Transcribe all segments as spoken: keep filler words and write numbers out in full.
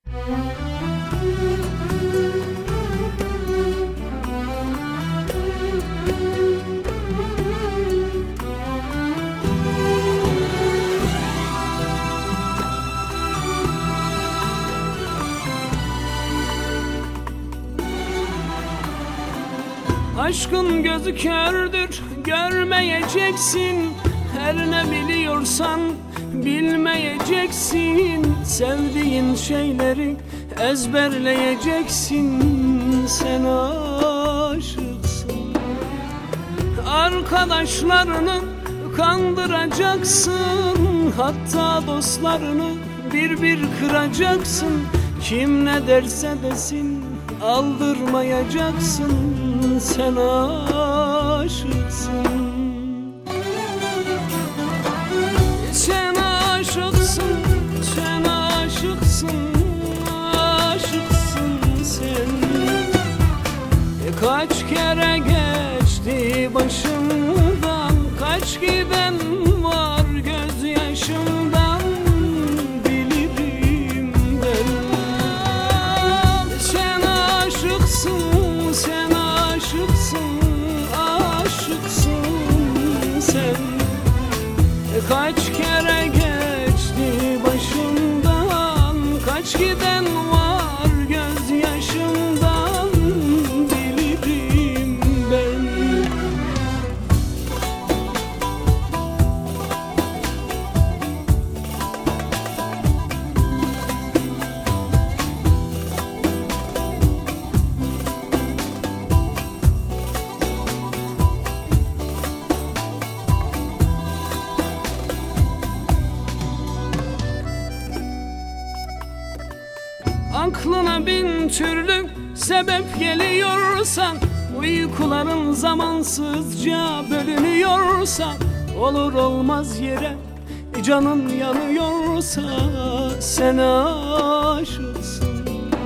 Aşkın gözü kördür, görmeyeceksin. Her ne biliyorsan bilmeyeceksin. Sevdiğin şeyleri ezberleyeceksin. Sen aşıksın. Arkadaşlarını kandıracaksın. Hatta dostlarını bir bir kıracaksın. Kim ne derse desin aldırmayacaksın. Sen aşıksın. Sen aşıksın, sen aşıksın, aşıksın sen. Kaç kere geçti başımdan, kaç giden var gözyaşımdan, bilirim ben. Sen aşıksın, sen aşıksın, aşıksın sen. Kaç kere geçti başımdan, kaç giden var gözyaşımdan, bilirim ben. Aklına bin türlü sebep geliyorsa, uykuların zamansızca bölünüyorsa, olur olmaz yere canın yanıyorsa, sen aşıksın.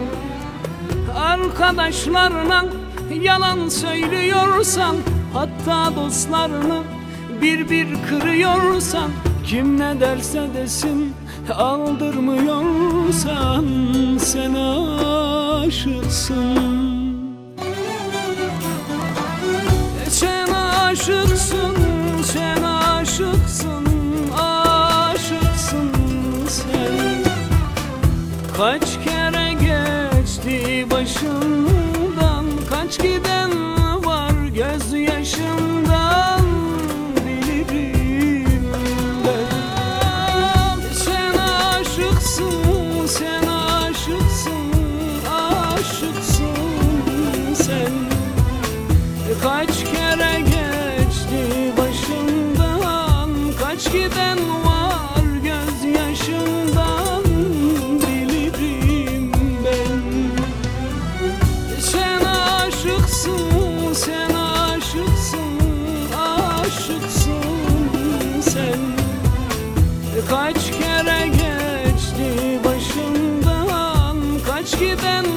Arkadaşlarına yalan söylüyorsan, hatta dostlarını bir bir kırıyorsan, kim ne derse desin aldırmıyorsan, sen aşıksın. Sen aşıksın, sen aşıksın, aşıksın sen. Kaç kere geçti başımdan, kaç giden var gözyaşımdan, bilirim ben. Sen aşıksın, sen aşıksın, aşıksın sen. Kaç kere geçti başımdan, kaç giden var gözyaşımdan, bilirim ben. Sen aşıksın, sen aşıksın, aşıksın sen. Kaç kere geçti başımdan, kaç giden